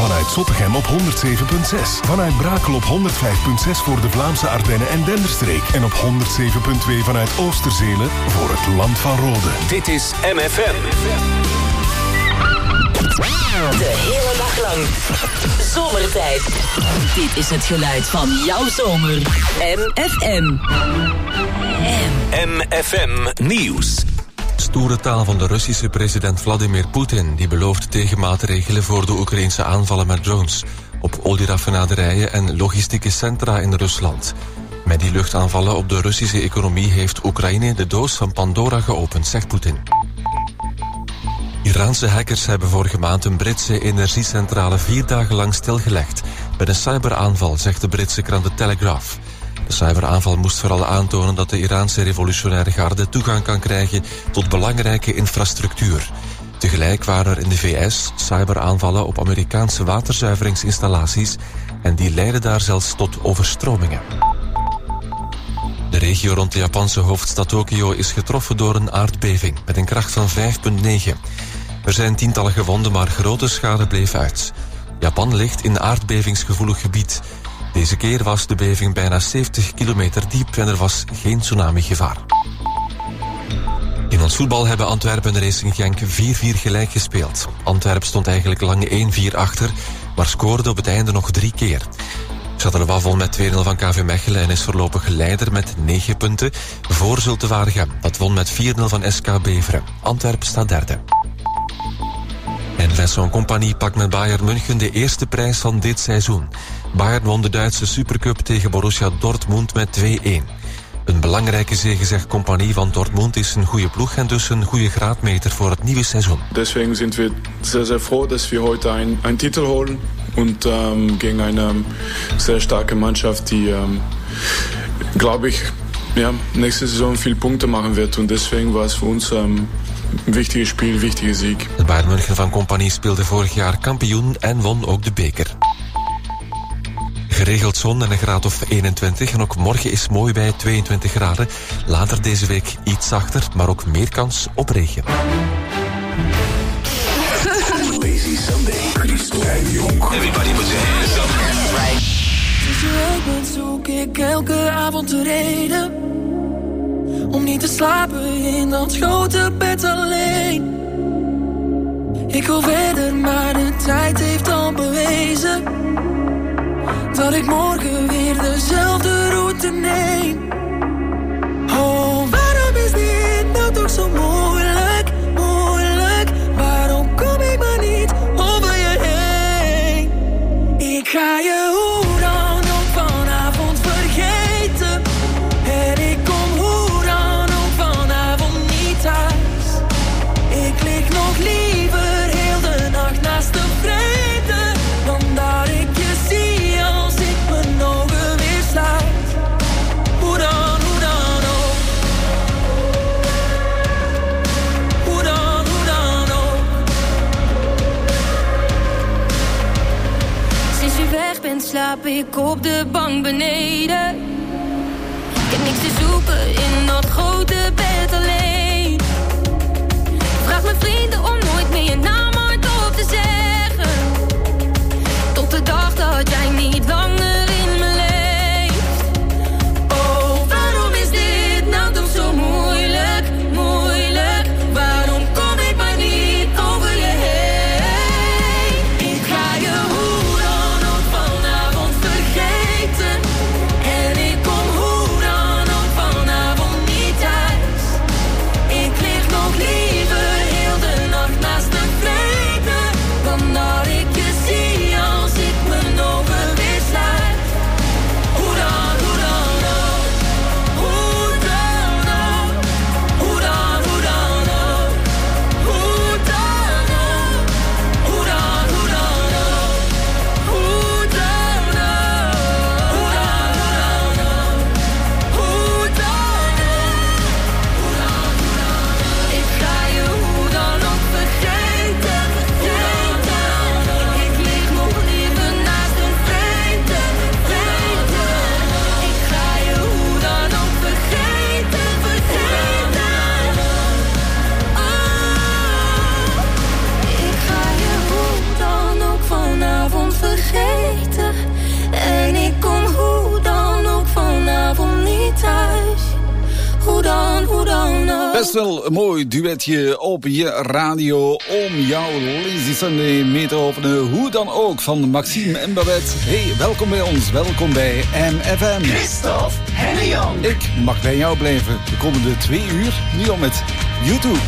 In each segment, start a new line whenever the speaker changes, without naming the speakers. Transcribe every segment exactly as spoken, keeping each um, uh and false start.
Vanuit Zottegem op honderd zeven komma zes. Vanuit Brakel op honderd vijf komma zes voor de Vlaamse Ardennen en Denderstreek. En op honderd zeven komma twee vanuit Oosterzelen voor het Land van Rode.
Dit is M F M.
De hele dag lang. Zomertijd. Dit is het geluid van jouw zomer. M F M.
M F M Nieuws.
Stoere taal van de Russische president Vladimir Poetin, die belooft tegenmaatregelen voor de Oekraïnse aanvallen met drones op olieraffinaderijen en logistieke centra in Rusland. Met die luchtaanvallen op de Russische economie heeft Oekraïne de doos van Pandora geopend, zegt Poetin. Iraanse hackers hebben vorige maand een Britse energiecentrale vier dagen lang stilgelegd bij een cyberaanval, zegt de Britse krant The Telegraph. De cyberaanval moest vooral aantonen dat de Iraanse revolutionaire garde toegang kan krijgen tot belangrijke infrastructuur. Tegelijk waren er in de V S cyberaanvallen op Amerikaanse waterzuiveringsinstallaties en die leidden daar zelfs tot overstromingen. De regio rond de Japanse hoofdstad Tokio is getroffen door een aardbeving met een kracht van vijf komma negen. Er zijn tientallen gewonden, maar grote schade bleef uit. Japan ligt in aardbevingsgevoelig gebied. Deze keer was de beving bijna zeventig kilometer diep en er was geen tsunamigevaar. In ons voetbal hebben Antwerpen en Racing Genk vier vier gelijk gespeeld. Antwerpen stond eigenlijk lang één vier achter, maar scoorde op het einde nog drie keer. Charleroi won met twee nul van K V Mechelen en is voorlopig leider met negen punten voor Zulte Waregem. Dat won met vier nul van S K Beveren. Antwerpen staat derde. En Vincent Compagnie pakt met Bayern München de eerste prijs van dit seizoen. Bayern won de Duitse Supercup tegen Borussia Dortmund met twee een. Een belangrijke zege, zegt Compagnie, want Dortmund is een goede ploeg en dus een goede graadmeter voor het nieuwe seizoen.
Deswegen sind wir sehr, sehr froh, dass wir heute ein, ein Titel holen und ähm, gegen eine sehr starke Mannschaft, die, ähm, glaube ich, ja, nächste Saison viel Punkte machen wird. Und deswegen war es für uns ähm, een wichtige Spiel, een wichtige Sieg.
Het Bayern München van Compagnie speelde vorig jaar kampioen en won ook de beker. Geregeld zon en een graad of eenentwintig. En ook morgen is mooi bij tweeëntwintig graden. Later deze week iets zachter, maar ook meer kans op regen.
Lazy Sunday, Christel en Jong. Everybody put your hands up. Right.
Tussen week zoek ik elke avond de reden om niet te slapen in dat grote bed alleen. Ik wil verder, maar de tijd heeft al bewezen dat ik morgen weer dezelfde route neem. Oh, waarom is dit nou toch zo moeilijk, moeilijk? Waarom kom ik maar niet over je heen? Ik ga je hoe dan ook vanavond vergeten. En ik kom hoe dan ook vanavond niet thuis. Ik lig nog liever heel de nacht naast de vreemde dan dat ik je zie als ik mijn ogen weer sluit. Hoe dan, hoe dan ook. Hoe dan, hoe dan ook. Sinds je weg bent slaap ik op de bank beneden. Ik heb niks te zoeken in dat grote bed alleen. Vraag mijn vrienden om nooit meer je naam hardop te zeggen. Tot de dag dat jij niet langer in me leeft. Oh, waarom is dit nou toch zo moeilijk, moeilijk? Waarom kom ik maar niet over je heen? Ik ga je hoe dan ook vanavond vergeten. En ik kom hoe dan ook vanavond niet thuis. Ik lig nog liever heel de nacht naast de vlees.
Best wel een mooi duetje op je radio om jouw Lazy Sunday mee te openen. Hoe dan ook, van Maxime en Babette. Hey, welkom bij ons, welkom bij M F M.
Christophe en de Jong.
Ik mag bij jou blijven de komende twee uur, nu al met YouTube.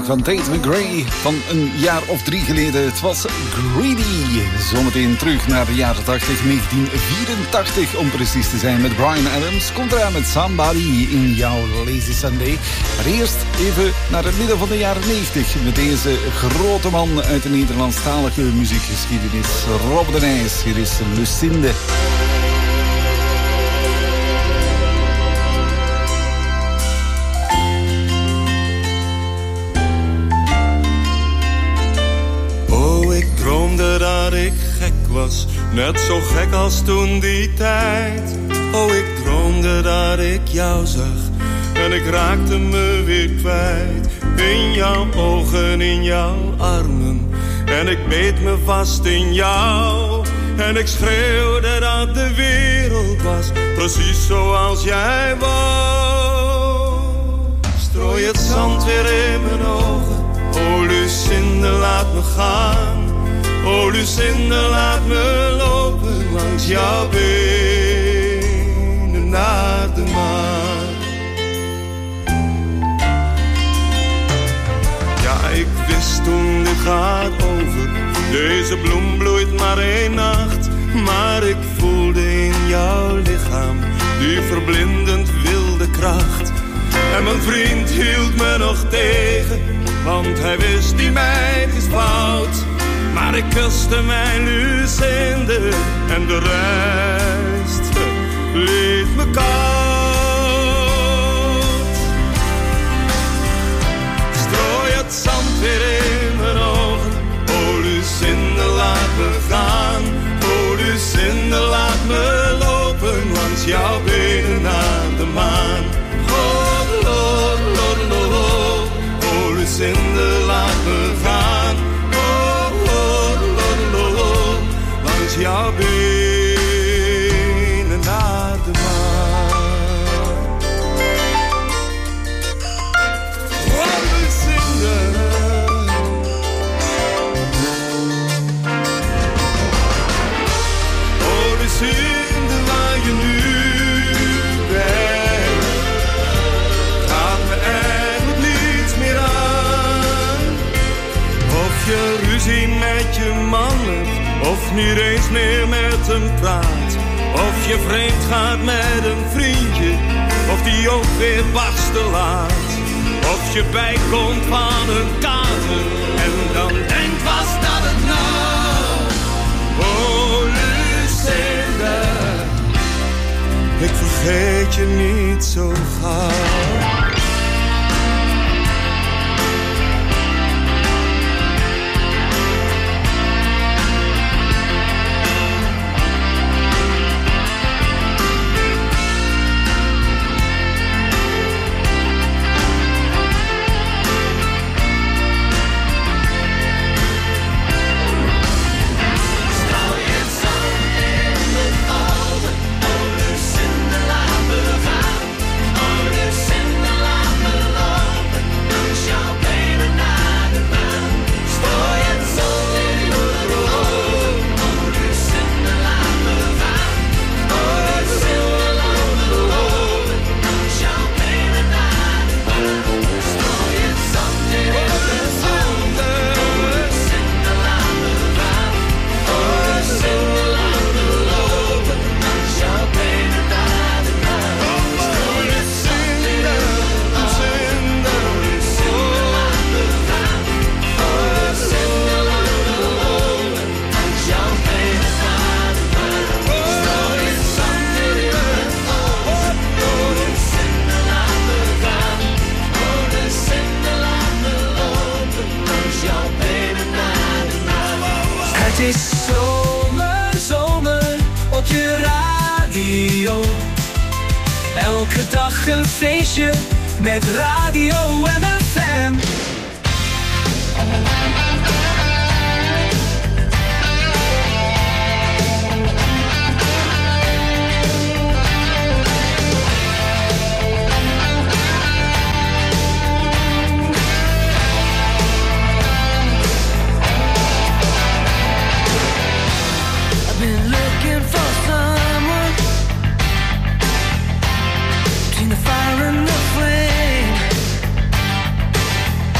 van Tate McRae van een jaar of drie geleden. Het was Greedy. Zometeen terug naar de jaren tachtig, negentien vierentachtig om precies te zijn, met Bryan Adams. Komt eraan met Somebody in jouw Lazy Sunday. Maar eerst even naar het midden van de jaren negentig met deze grote man uit de Nederlandstalige muziekgeschiedenis, Rob de Nijs. Hier is Lucinde.
Dat ik gek was, net zo gek als toen die tijd. Oh, ik droomde dat ik jou zag en ik raakte me weer kwijt. In jouw ogen, in jouw armen, en ik beet me vast in jou. En ik schreeuwde dat de wereld was, precies zoals jij wou. Strooi het zand weer in mijn ogen, oh Lucinde, laat me gaan. Oh Lucinde, laat me lopen langs jouw benen naar de maan. Ja, ik wist toen dit gaat over. Deze bloem bloeit maar één nacht. Maar ik voelde in jouw lichaam die verblindend wilde kracht. En mijn vriend hield me nog tegen, want hij wist die meid is fout. Maar ik kuste mijn Lucinde en de rest liet me koud. Strooi het zand weer in mijn ogen, oh Lucinde, laat me gaan. Oh Lucinde, laat me lopen langs jouw benen naar de maan. Oh, oh, oh, oh, oh, oh Lucinde, laat me gaan. Jouw benen naar de maan. Oh, Lucinde. Oh, Lucinde, waar je nu bent, gaat me eigenlijk niets meer aan. Of je ruzie met je man hebt, of niet eens meer met hem praat. Of je vreemd gaat met een vriendje, of die ook weer barsten laat. Of je bijkomt van een kater en dan denkt, was dat het nou? Oh Lucinde, ik vergeet je niet zo gauw.
Het is zomer, zomer op je radio. Elke dag een feestje met Radio M F M.
Fire and the flame.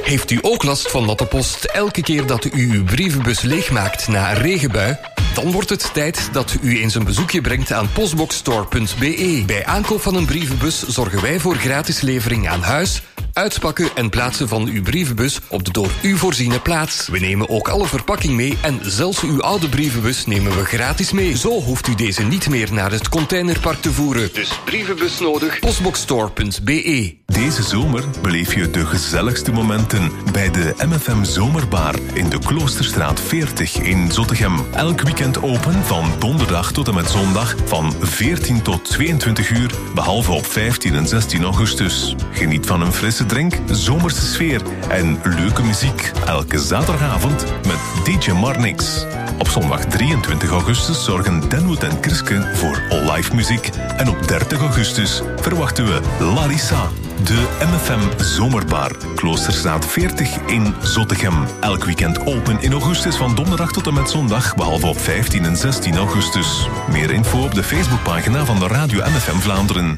Heeft u ook last van natte post elke keer dat u uw brievenbus leegmaakt na een regenbui? Dan wordt het tijd dat u eens een bezoekje brengt aan postboxstore punt b e. Bij aankoop van een brievenbus zorgen wij voor gratis levering aan huis, uitpakken en plaatsen van uw brievenbus op de door u voorziene plaats. We nemen ook alle verpakking mee en zelfs uw oude brievenbus nemen we gratis mee. Zo hoeft u deze niet meer naar het containerpark te voeren. Dus brievenbus nodig, postboxstore punt b e.
Deze zomer beleef je de gezelligste momenten bij de M F M Zomerbar in de Kloosterstraat veertig in Zottegem. Elk weekend open van donderdag tot en met zondag van veertien tot tweeëntwintig uur, behalve op vijftien en zestien augustus. Geniet van een frisse drink, zomerse sfeer en leuke muziek. Elke zaterdagavond met D J Marnix. Op zondag drieëntwintig augustus zorgen Denwood en Kriske voor live muziek. En op dertig augustus verwachten we Larissa. De M F M Zomerbar, Kloosterstraat veertig in Zottegem. Elk weekend open in augustus van donderdag tot en met zondag, behalve op vijftien en zestien augustus. Meer info op de Facebookpagina van de Radio M F M Vlaanderen.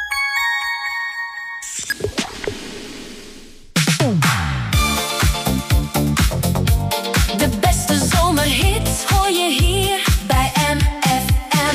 De beste zomerhits hoor je hier bij M F M.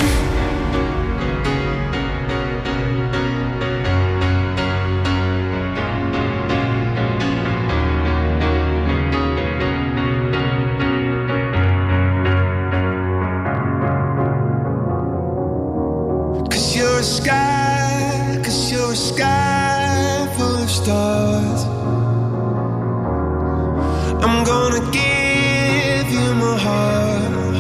You're a sky, cause you're a sky full of stars. I'm gonna give you my heart.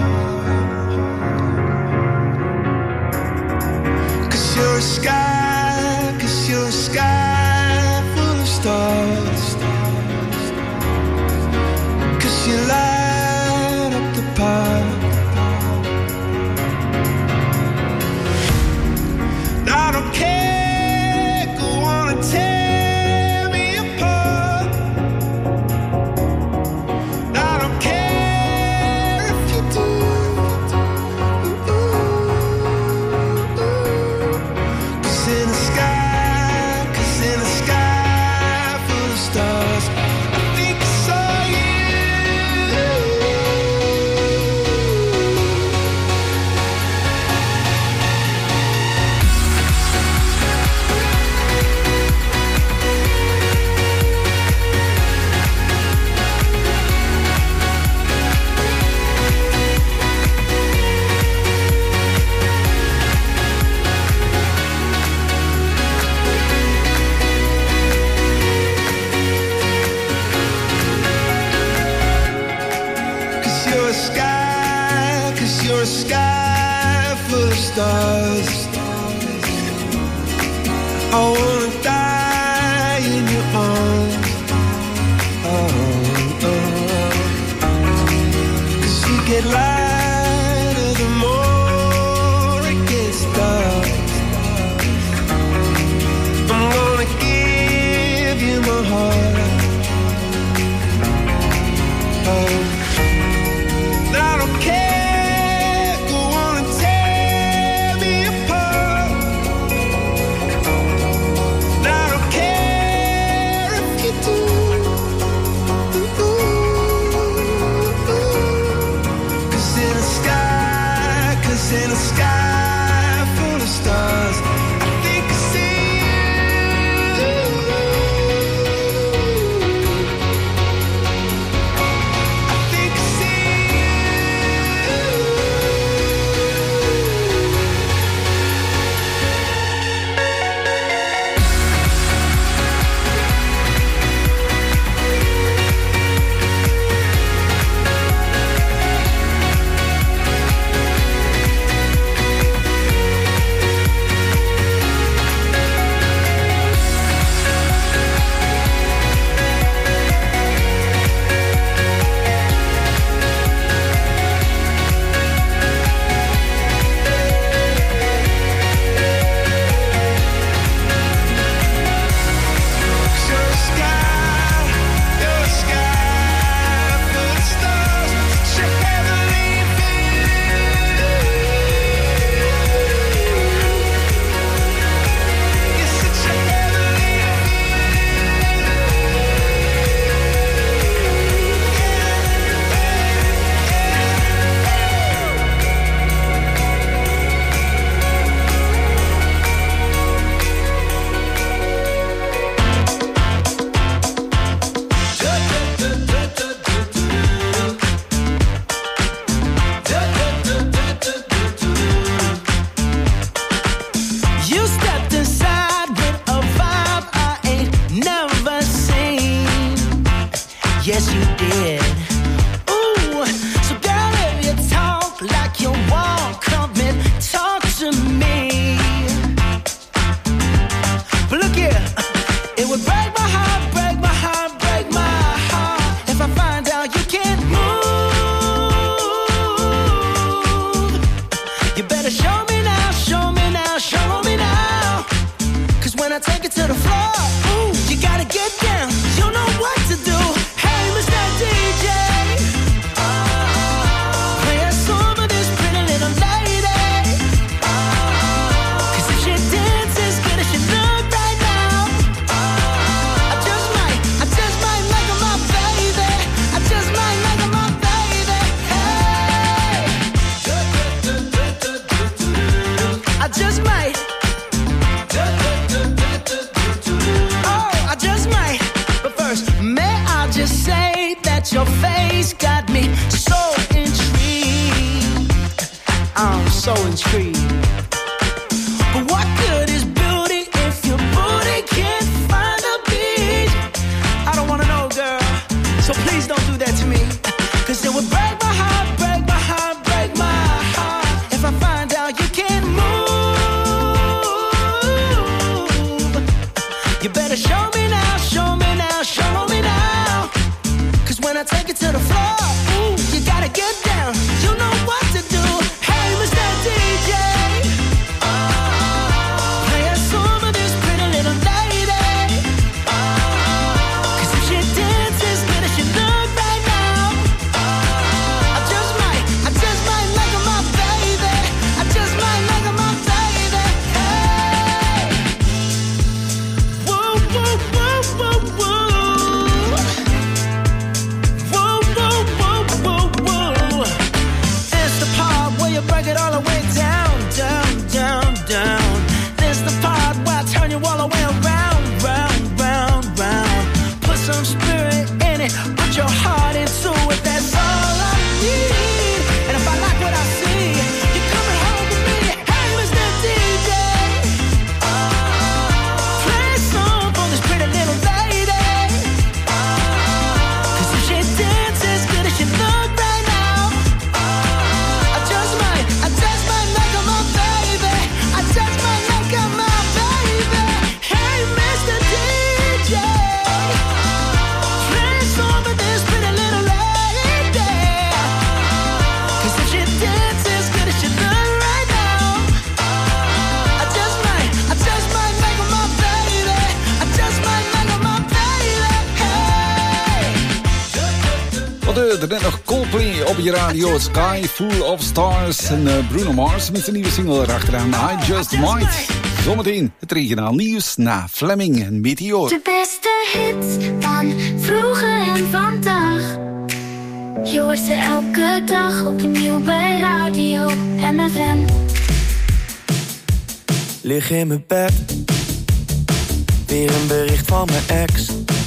Cause you're a sky, cause you're a sky full of stars. Cause you light up the park. I don't care, go on and tear me apart. I don't care if you do. Cause in the sky, cause in the sky full of stars, I think I saw you. You're a sky, cause you're a sky full of stars. I wanna die in your arms. Oh, oh. Cause you get lighter the more it gets dark. I'm gonna give you my heart. Oh. I don't care, go on and tear me apart. yes you did. Ooh, so girl, if you talk like you walk, come and talk to me. But look here, it would break my heart, break my heart, break my heart if I find out you can't move. You better show me now, show me now, show me now. Cause when I take it to the floor, ooh, you gotta get down, you know what to do. Hey, Mister D J, play a song for this pretty little lady. Cause if she dances good as she look right now, I just might, I just might make her my baby. I just might make her my baby. Hey, I just might. Oh, I just might. But first, may I just say that your face got me so intrigued. I'm so intrigued. But what good is beauty if your booty can't find a beat? I don't wanna know, girl, so please don't do that to me. Cause it would break my heart, break my heart, break my heart if I find out you can't move. You better show me now, show me now, show me now. Cause when I take it to the floor, ooh, you gotta get down, you know what to do. Hey, Mister D J, play a song for this pretty little lady. Cause if she dances good as she look right now, I just might, I just might make her my baby. I just might make her my baby. Hey, whoa, whoa, whoa, whoa, whoa. Whoa, whoa, whoa, whoa, whoa. It's the part where you break it all the way down, down, down, down. This the part where I turn you all the way around, round, round, round. Put some spirit in it, put your heart into it. That's all I need. And if I like what I see, you're coming home with me. Hey, Mister D J, play a song for this pretty little lady. Cause if she dances good as she look right now, I just might, I just might make her my baby. I just might make her my baby. Hey, Mister D J, play a song for this pretty little lady. Cause if she dances good as she look right now, I just might, I just might make her my baby. I just might make her my baby. Hey.
Wat uh, er net nog Coldplay op je radio. Sky Full of Stars. En uh, Bruno Mars met zijn nieuwe single erachteraan. I Just Might. Zometeen het regionaal nieuws na Fleming en Meteor.
De beste hits van vroeger en vandaag. Je hoort ze elke dag opnieuw bij Radio M F M.
Lig in mijn bed, weer een bericht van mijn ex.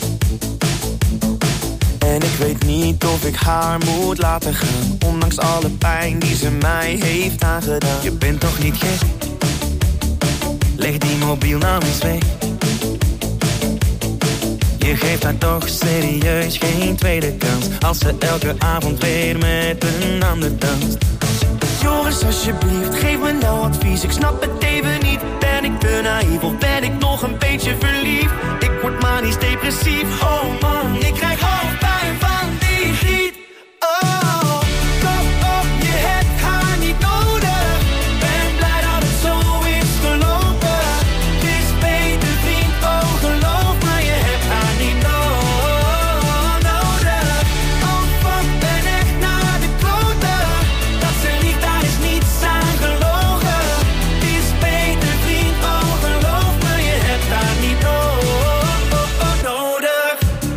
En ik weet niet of ik haar moet laten gaan, ondanks alle pijn die ze mij heeft aangedaan. Je bent toch niet gek? Leg die mobiel nou eens weg. Je geeft haar toch serieus geen tweede kans, als ze elke avond weer met een ander danst. Joris, alsjeblieft, geef me nou advies. Ik snap het even niet. Ben ik te naïef of ben ik nog een beetje verliefd? Ik word manisch depressief. Oh man, ik krijg hoofdpijn van die griet. Oh, kom op, je hebt haar niet nodig. Ben blij dat het zo is gelopen. Het is beter vriend, oh geloof me, je hebt haar niet no- nodig. Oh fuck, ben echt naar de kloten. Dat ze liegt, daar is niets aan gelogen. Het is beter vriend, oh geloof me, je hebt haar niet no- nodig.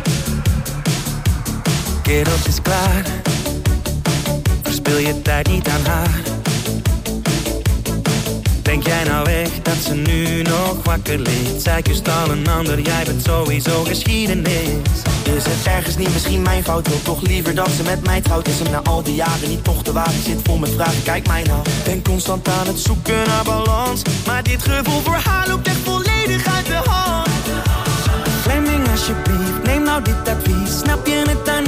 Kerels is klaar, verspil je tijd niet aan haar. Denk jij nou echt dat ze nu nog wakker ligt? Zij kust al een ander, jij bent sowieso geschiedenis. Is het ergens niet misschien mijn fout? Wil toch liever dat ze met mij trouwt? Is hem na al die jaren niet toch de wagen? Zit vol met vragen, kijk mij nou. Ben constant aan het zoeken naar balans, maar dit gevoel voor haar loopt echt volledig uit de hand. Fleming alsjeblieft, neem nou dit advies. Snap je het dan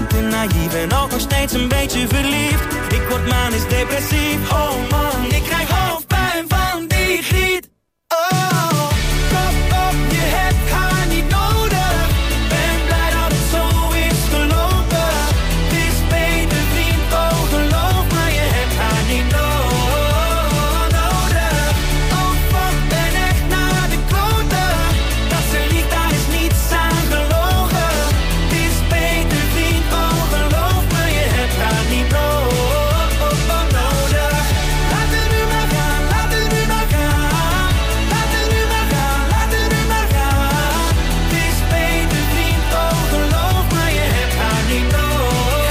te naïef en ook nog steeds een beetje verliefd. Ik word manisch depressief, oh man, ik krijg hoofdpijn van die griet. Oh, kop op, je hebt haar niet nodig. Ben blij dat het zo is gelopen. Het is beter vriend, oh geloof maar, je hebt haar niet nodig. Oh fuck, ben echt naar de kloten. Dat ze liegt, daar is niets aan gelogen. Het is beter vriend, oh geloof maar, je hebt haar niet nodig. Laat het nu maar gaan, laat het nu maar gaan. Laat het nu maar gaan, laat het nu maar gaan. Het is beter vriend, oh geloof maar, je hebt haar niet nodig.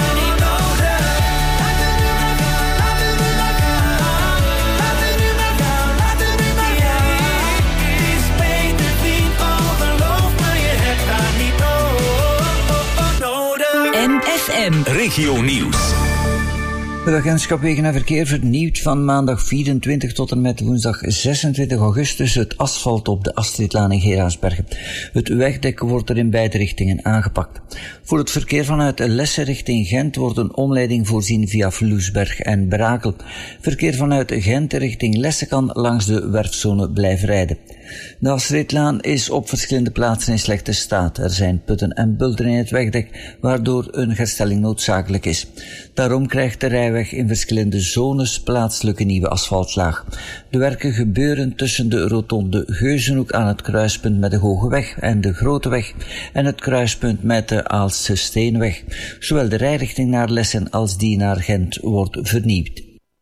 Laat het nu maar gaan, laat het nu maar gaan. Laat het nu maar gaan, laat het nu maar gaan. Het is beter vriend, oh geloof maar, je hebt haar niet nodig.
M F M
Regio Nieuws.
Het agentschap Wegen en Verkeer vernieuwt van maandag vierentwintig tot en met woensdag zesentwintig augustus het asfalt op de Astridlaan in Geraardsbergen. Het wegdek wordt er in beide richtingen aangepakt. Voor het verkeer vanuit Lesse richting Gent wordt een omleiding voorzien via Vloesberg en Brakel. Verkeer vanuit Gent richting Lesse kan langs de werfzone blijven rijden. De Astridlaan is op verschillende plaatsen in slechte staat. Er zijn putten en bulten in het wegdek, waardoor een herstelling noodzakelijk is. Daarom krijgt de rijweg in verschillende zones plaatselijke nieuwe asfaltlaag. De werken gebeuren tussen de rotonde Geuzenhoek aan het kruispunt met de Hoge Weg en de Grote Weg en het kruispunt met de Aalstse Steenweg. Zowel de rijrichting naar Lessen als die naar Gent wordt vernieuwd.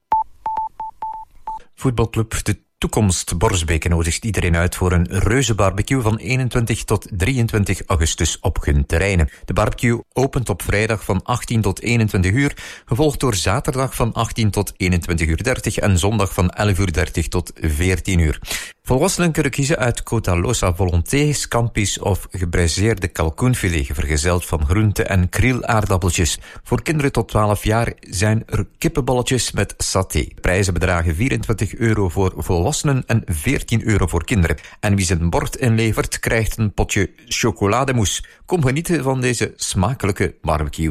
Voetbalclub De Toekomst Borsbeke nodigt iedereen uit voor een reuze barbecue van eenentwintig tot drieëntwintig augustus op hun terreinen. De barbecue opent op vrijdag van achttien tot eenentwintig uur, gevolgd door zaterdag van achttien tot eenentwintig uur dertig en zondag van elf uur dertig tot veertien uur. Volwassenen kunnen kiezen uit Cotalosa Volonté, scampi's of gebraseerde kalkoenfilet, vergezeld van groente- en krielaardappeltjes. Voor kinderen tot twaalf jaar zijn er kippenballetjes met saté. Prijzen bedragen vierentwintig euro voor volwassenen en veertien euro voor kinderen. En wie zijn bord inlevert, krijgt een potje chocolademousse. Kom genieten van deze smakelijke barbecue.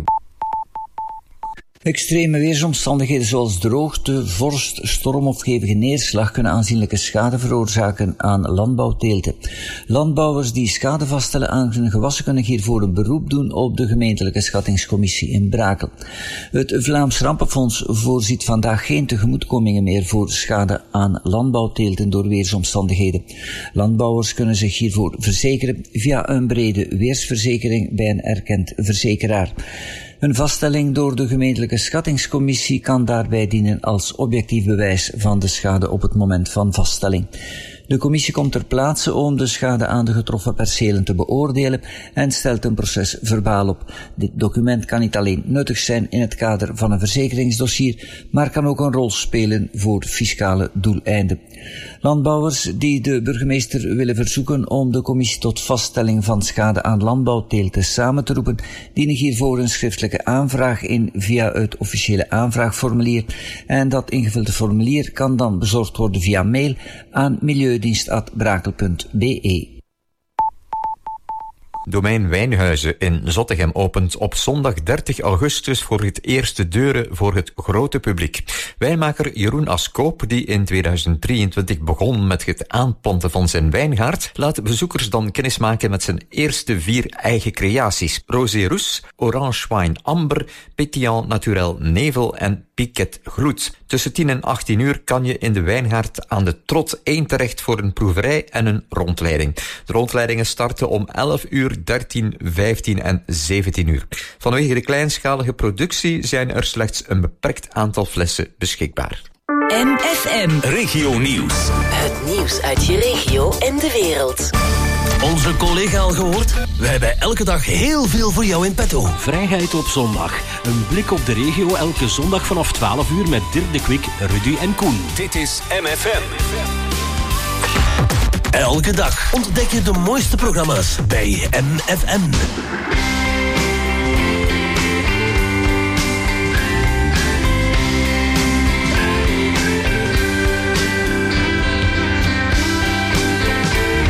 Extreme weersomstandigheden zoals droogte, vorst, storm of hevige neerslag kunnen aanzienlijke schade veroorzaken aan landbouwteelten. Landbouwers die schade vaststellen aan hun gewassen kunnen hiervoor een beroep doen op de gemeentelijke schattingscommissie in Brakel. Het Vlaams Rampenfonds voorziet vandaag geen tegemoetkomingen meer voor schade aan landbouwteelten door weersomstandigheden. Landbouwers kunnen zich hiervoor verzekeren via een brede weersverzekering bij een erkend verzekeraar. Een vaststelling door de gemeentelijke schattingscommissie kan daarbij dienen als objectief bewijs van de schade op het moment van vaststelling. De commissie komt ter plaatse om de schade aan de getroffen percelen te beoordelen en stelt een proces verbaal op. Dit document kan niet alleen nuttig zijn in het kader van een verzekeringsdossier, maar kan ook een rol spelen voor fiscale doeleinden. Landbouwers die de burgemeester willen verzoeken om de commissie tot vaststelling van schade aan landbouwteelten samen te roepen, dienen hiervoor een schriftelijke aanvraag in via het officiële aanvraagformulier. En dat ingevulde formulier kan dan bezorgd worden via mail aan milieudienst apenstaartje brakel punt b e.
Domein Wijnhuizen in Zottegem opent op zondag dertig augustus voor het eerst de deuren voor het grote publiek. Wijnmaker Jeroen Askoop, die in tweeduizend drieëntwintig begon met het aanplanten van zijn wijngaard, laat bezoekers dan kennismaken met zijn eerste vier eigen creaties: Rosé Rousse, Orange Wine Amber, Pétillant Naturel Nevel en Piquet Gloed. Tussen tien en achttien uur kan je in de wijngaard aan de Trot één terecht voor een proeverij en een rondleiding. De rondleidingen starten om elf uur, dertien, vijftien en zeventien uur. Vanwege de kleinschalige productie zijn er slechts een beperkt aantal flessen beschikbaar.
M F M
Regio Nieuws.
Het nieuws uit je regio en de wereld.
Onze collega al gehoord? We hebben elke dag heel veel voor jou in petto.
Vrijheid op zondag. Een blik op de regio elke zondag vanaf twaalf uur met Dirk de Kwik, Rudy en Koen.
Dit is M F M.
Elke dag ontdek je de mooiste programma's bij M F M.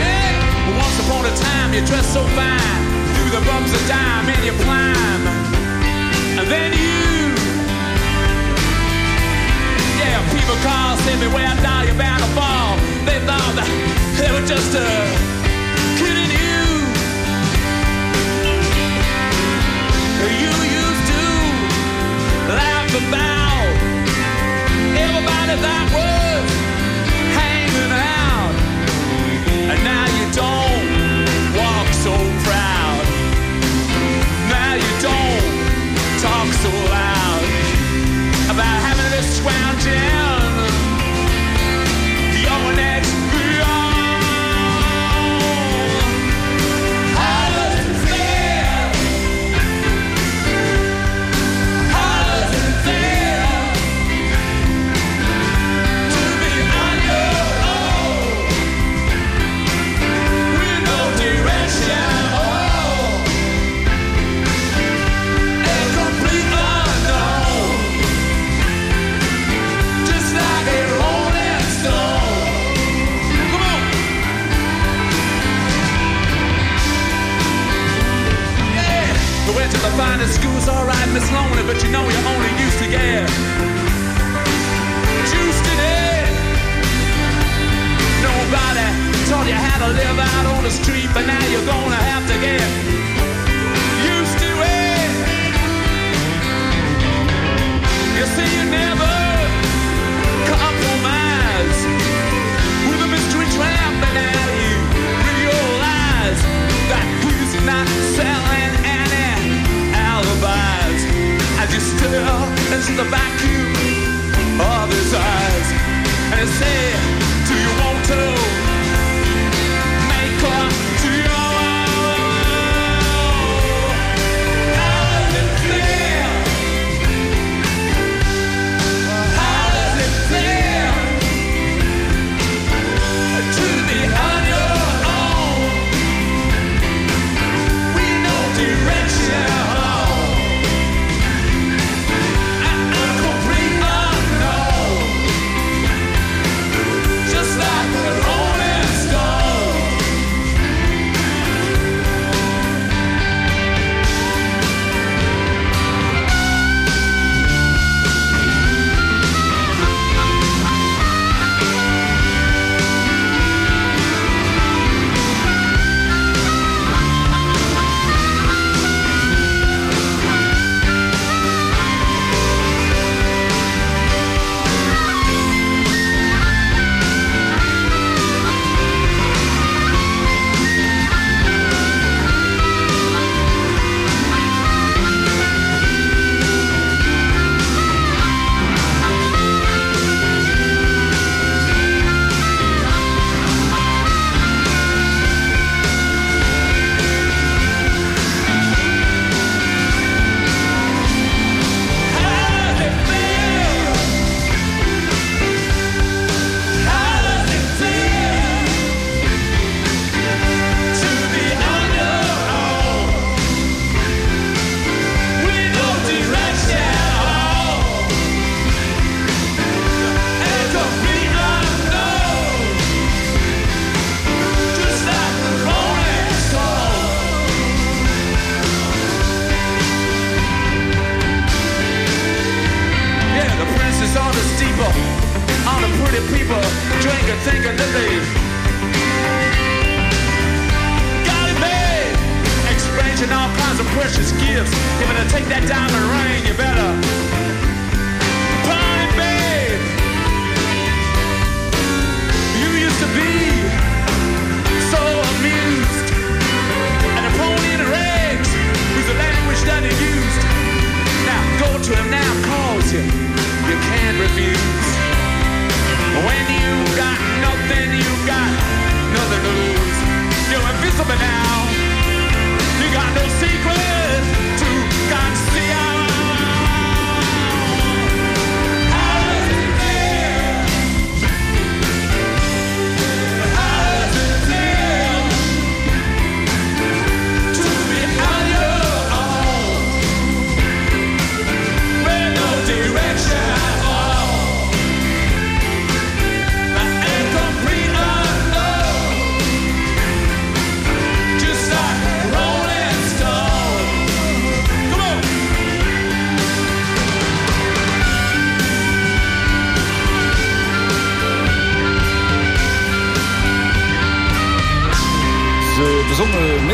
You dress so fine, through the bumps of dime and you climb than you. Yeah, people call, say me where I die, you're bound to fall. They thought that they were just uh, kidding you. You used to laugh about everybody that was hanging out, and now you don't walk so proud. Now you don't talk so loud about having to scrounge in your next to the finest school's alright, Miss Lonely, but you know you're only used to get juiced in it. Nobody taught you how to live out on the street, but now you're gonna have to get used to it. You see, you never compromise with a mystery tramp, but now you realize that he's not selling alibis as you stare into the vacuum of his eyes, and you say, do you want to make up to your own? How does it feel? How does it feel to be on your own with no direction?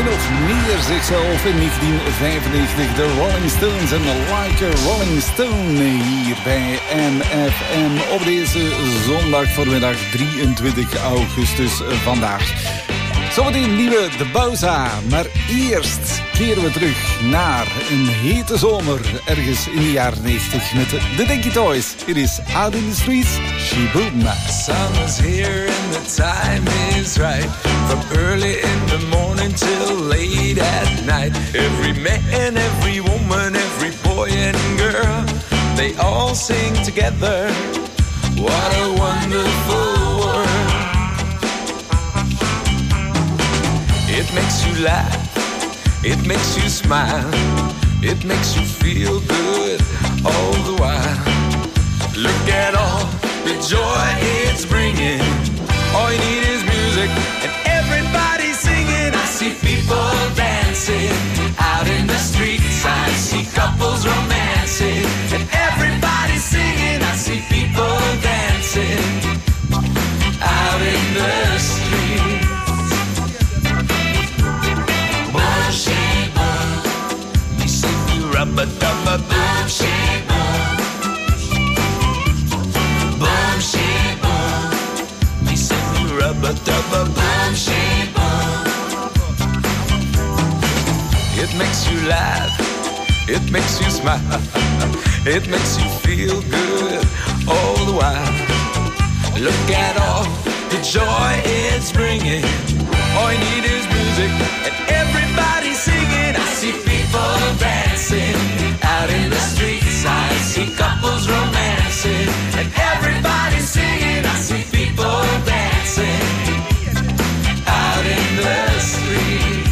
min of meer zichzelf in negentien vijfennegentig. De Rolling Stones en Like a Rolling Stone hier bij M F M op deze zondag voormiddag drieëntwintig augustus vandaag. Zometeen nieuwe De Bauza, maar eerst keren we terug naar een hete zomer ergens in de jaren negentig met de Dinky Toys. It is Out in the Streets, She Boom.
Summer's here and the time is right. From early in the morning till late at night. Every man, every woman, every boy and girl, they all sing together. What a wonderful world. It makes you laugh, it makes you smile, it makes you feel good all the while. Look at all the joy it's bringing. All you need is music and everybody singing. I see people dancing out in the streets. I see couples romancing and everybody singing. I see people dancing out in the streets. Boom, she boom. Me sing you rubber dubber. Boom, she boom. Boom, she boom. Me sing you rubber dubber. Boom, she boom. It makes you laugh, it makes you smile, it makes you feel good all the while. Look at all the joy it's bringing. All you need is music and everybody singing. I see people dancing out in the streets. I see couples romancing and everybody singing. I see people dancing out in the streets.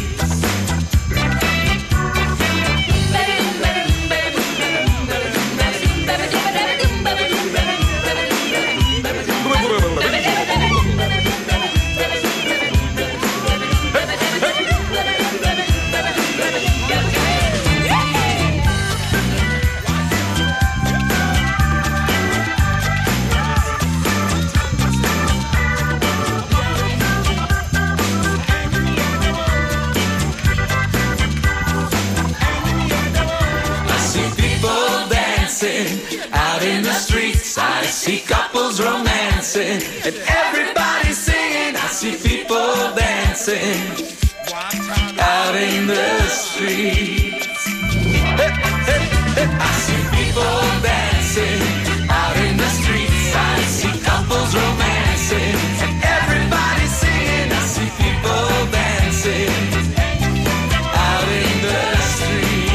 Out in the streets, I see couples romancing and everybody singing. I see people dancing out in the streets. Hey, hey, hey. I see people dancing out in the streets. I see couples romancing and everybody singing. I see people dancing out in the streets.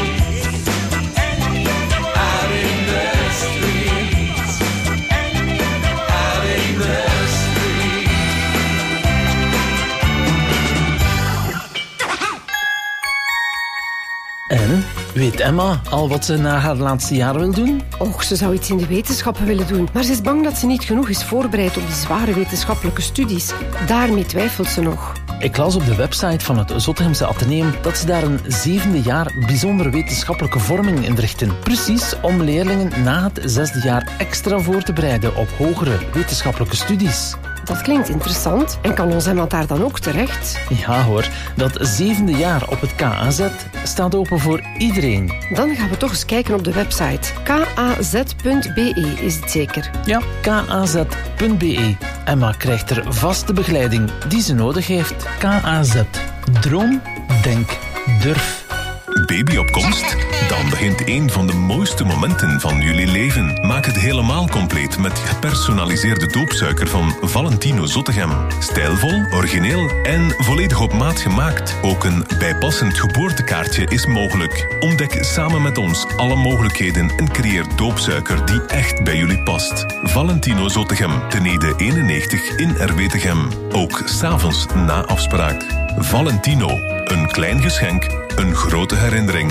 En, weet Emma al wat ze na haar laatste jaar wil doen?
Och, ze zou iets in de wetenschappen willen doen. Maar ze is bang dat ze niet genoeg is voorbereid op die zware wetenschappelijke studies. Daarmee twijfelt ze nog.
Ik las op de website van het Zottegemse Atheneum dat ze daar een zevende jaar bijzondere wetenschappelijke vorming inrichten. Precies om leerlingen na het zesde jaar extra voor te bereiden op hogere wetenschappelijke studies.
Dat klinkt interessant. En kan ons Emma daar dan ook terecht?
Ja hoor, dat zevende jaar op het K A Z staat open voor iedereen.
Dan gaan we toch eens kijken op de website. k a z punt b e is het zeker?
Ja, k a z punt b e. Emma krijgt er vaste begeleiding die ze nodig heeft. K A Z. Droom, denk, durf.
Baby op komst? Dan begint een van de mooiste momenten van jullie leven. Maak het helemaal compleet met gepersonaliseerde doopsuiker van Valentino Zottegem. Stijlvol, origineel en volledig op maat gemaakt. Ook een bijpassend geboortekaartje is mogelijk. Ontdek samen met ons alle mogelijkheden en creëer doopsuiker die echt bij jullie past. Valentino Zottegem, Tenede eenennegentig in Erwetegem. Ook 's avonds na afspraak. Valentino, een klein geschenk, een grote herinnering.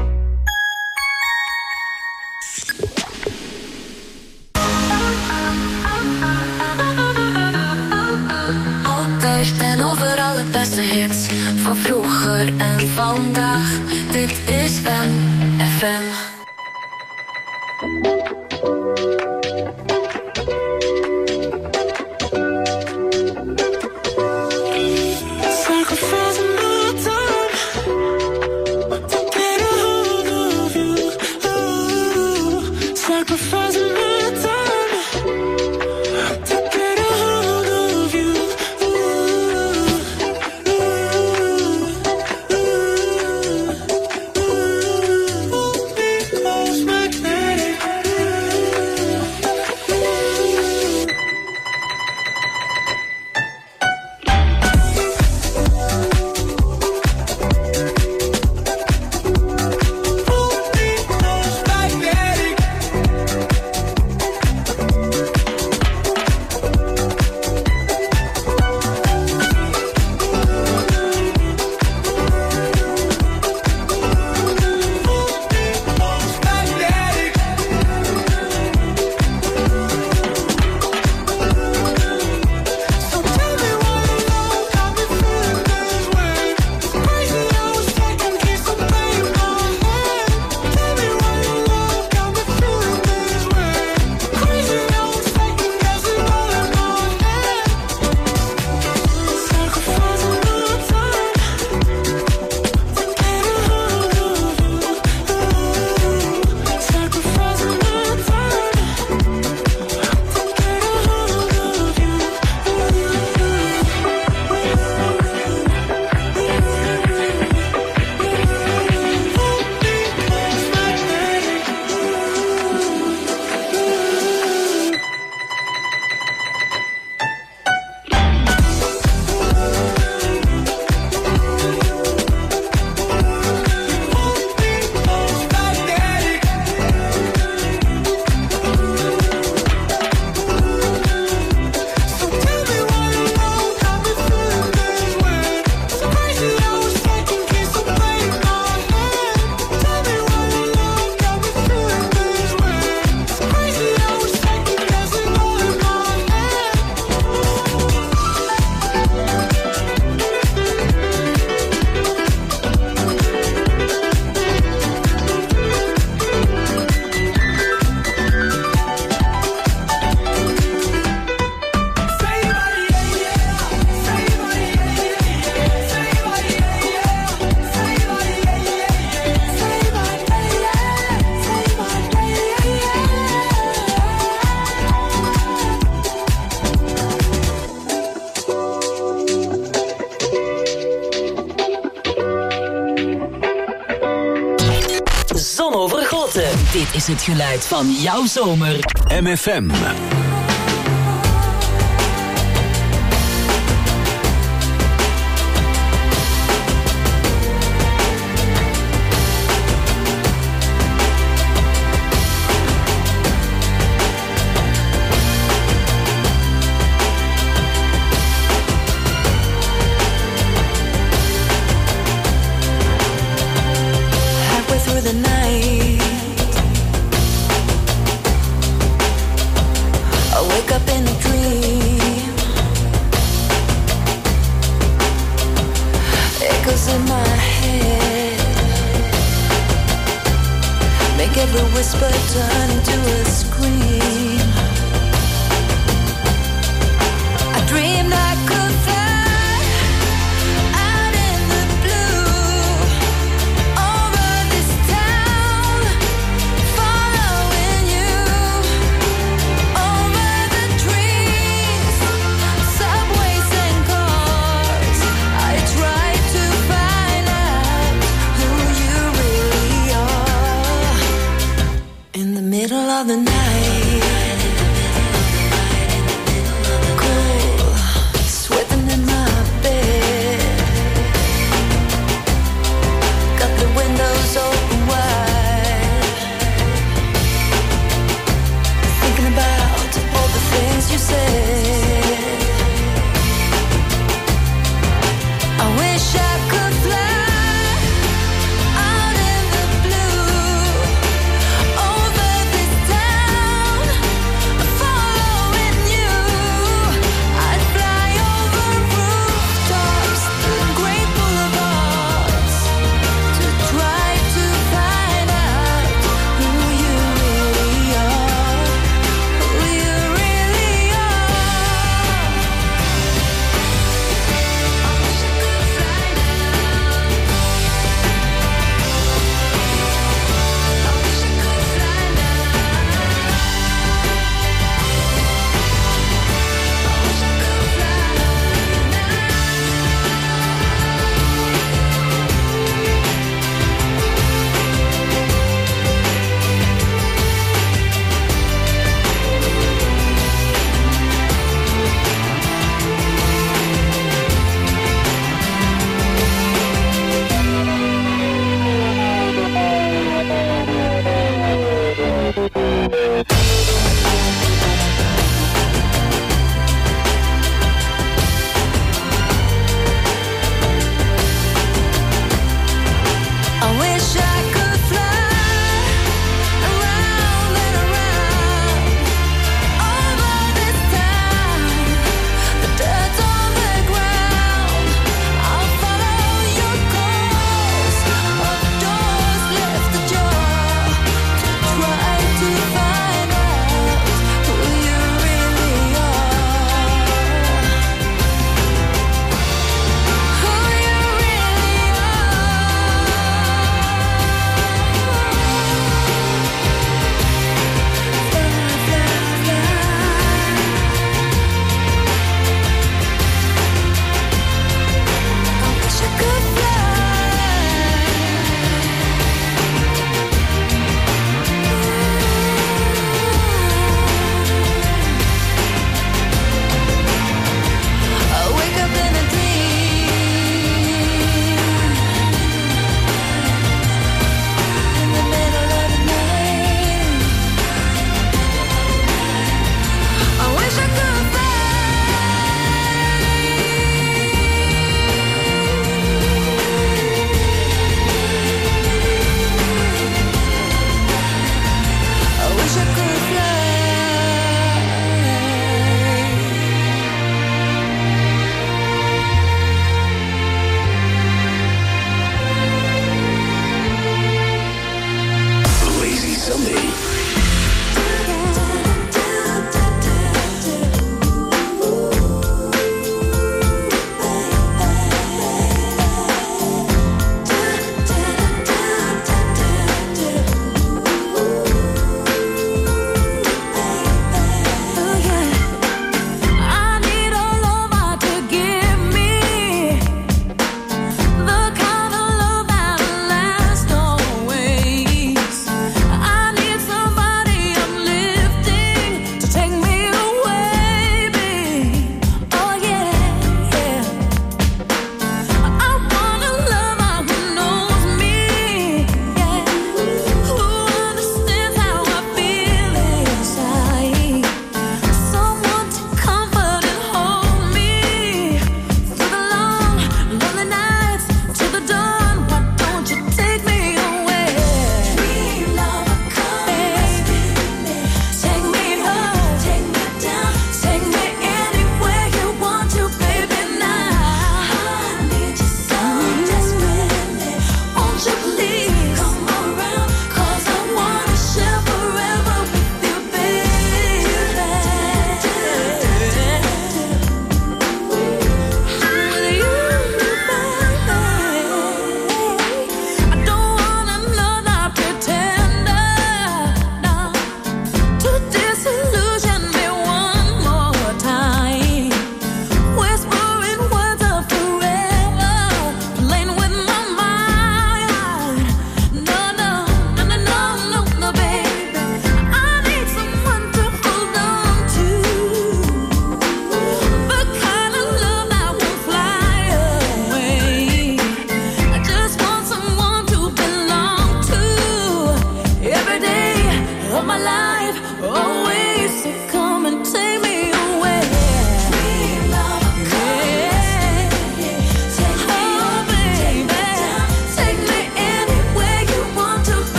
Altijd en overal het beste hits van vroeger en vandaag. Dit is M F M.
Sacrifice my time.
Drenthe. Dit is het geluid van jouw zomer.
M F M.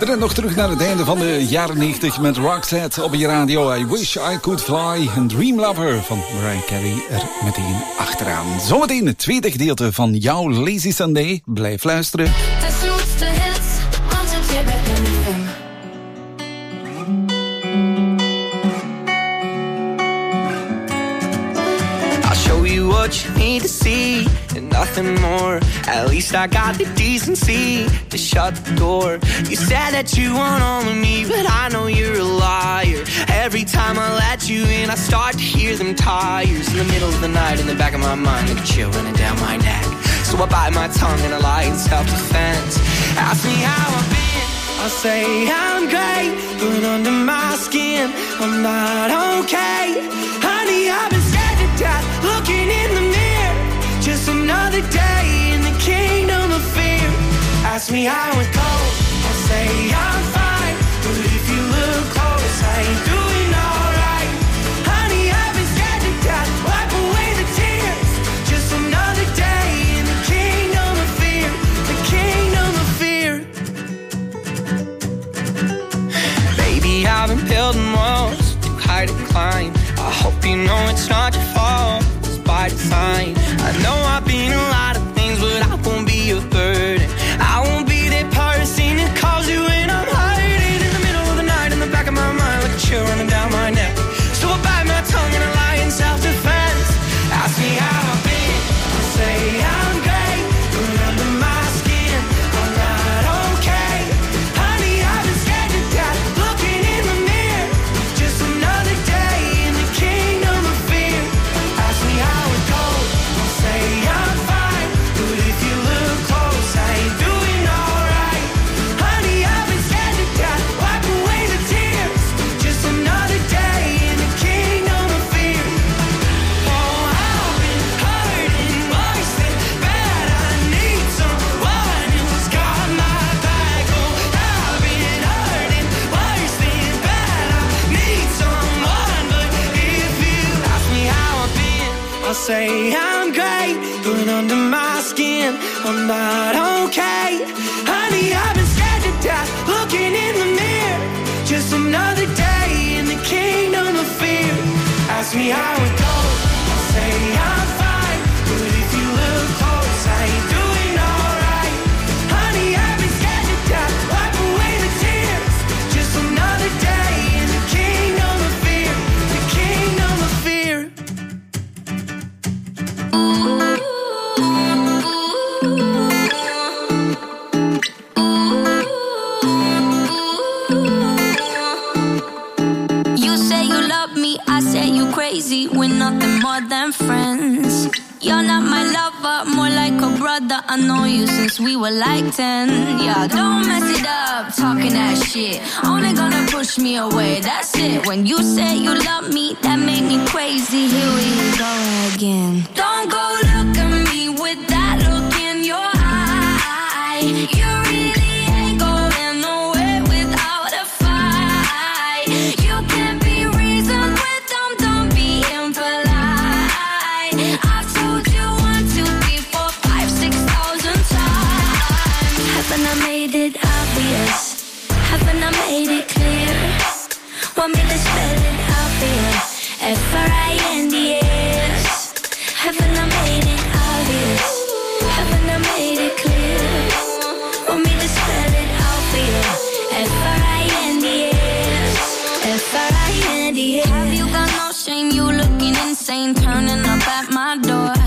rennen nog terug naar het einde van de jaren negentig met Roxette op je radio. I Wish I Could Fly. Een Dream Lover van Mariah Carey er meteen achteraan. Zometeen het tweede gedeelte van jouw Lazy Sunday. Blijf luisteren.
What you need to see and nothing more. At least I got the decency to shut the door. You said that you want all of me, but I know you're a liar. Every time I let you in, I start to hear them tires in the middle of the night in the back of my mind, like a chill running down my neck. So I bite my tongue and I lie in self-defense. Ask me how I've been, I'll say I'm great, but under my skin I'm not okay. Honey, I've been scared to death, looking in the mirror. Just another day in the kingdom of fear. Ask me how it goes, I'll say I'm fine, but if you look close, I ain't doing alright. Honey, I've been scared to death, wipe away the tears. Just another day in the kingdom of fear, the kingdom of fear. Baby, I've been building walls too high to climb. I hope you know it's not your fault, it's by design. I know I've been a lot of things, but I won't be a burden. I won't be that person who calls you when I'm hiding in the middle of the night in the back of my mind, like a chill running down my neck. So I bite my tongue and I lie in self-defense. Ask me how I've been, I say I'm great, but under my skin I'm not okay. Honey, I've been scared to death, looking in the mirror. Just another day in the kingdom of fear. Ask me how it goes, I'll say I'm fine, but if you look close, I ain't doing alright. Honey, I've been scared to death, wipe away the tears. Just another day in the kingdom of fear. Oh, I've been hurting worse than bad. I need someone who's got my back. Oh, I've been hurting worse than bad. I need someone, but if you ask me how I've been, I'll say I'm great, but under my skin I'm not okay. Honey, I've been scared to death, looking in the mirror. Just another day in the kingdom of fear. Ask me how it goes, I'll say I'm fine, but if you look close, I ain't doing alright. Honey, I've been scared to death, wipe away the tears. Just another day in the kingdom of fear, the kingdom of fear.
You say you love me, I say you crazy. We're nothing more than friends. You're not my lover, more like a brother. I know you since we were like ten. Yeah, don't mess it up, talking that shit. Only gonna push me away, that's it. When you say you love me, that made me crazy. Here we go again. Don't go look at me with that look in your eye. You really ain't going nowhere without a fight. You can't be reasoned with them, don't be impolite. I've told you one, two, three, four, five, six thousand times. Haven't I made it obvious? Haven't I made it clear? Want me to spell it out for you? F R I N D S. Haven't I made it obvious? Haven't I made it clear? Want me to spell it out for you? F R I N D S. F R I N D S. Have you got no shame? You looking insane, turning up at my door.